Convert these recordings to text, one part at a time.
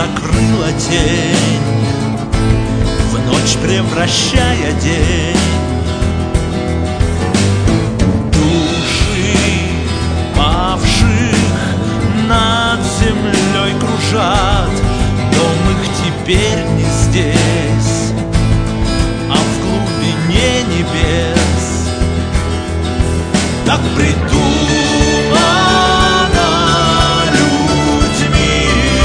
закрыла тень, в ночь превращая день. Души павших над землей кружат, дом их теперь не здесь, а в глубине небес. Так придумано людьми.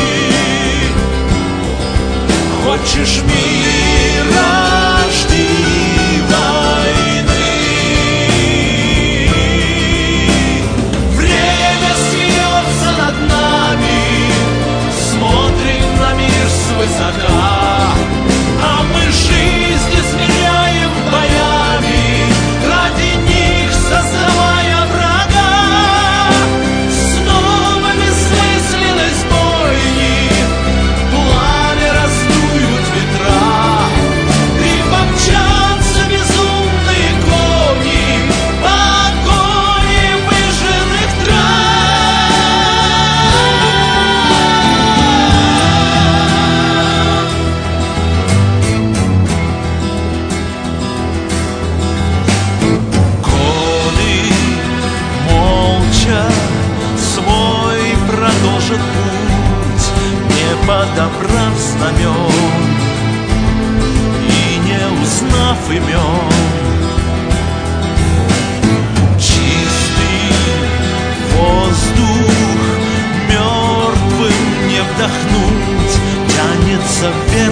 Хочешь мира, жди войны. Время смеется над нами, смотрим на мир свысока, а мы жизнь измеряем боями, ради них создавая врага. Снова бессмысленность бойни, пламя раздуют ветра, и помчатся безумные кони по горе выжженных годы молча свой продолжат путь, не подобрав знамен и не узнав имен. Чистый воздух мертвым не вдохнуть, тянется вверх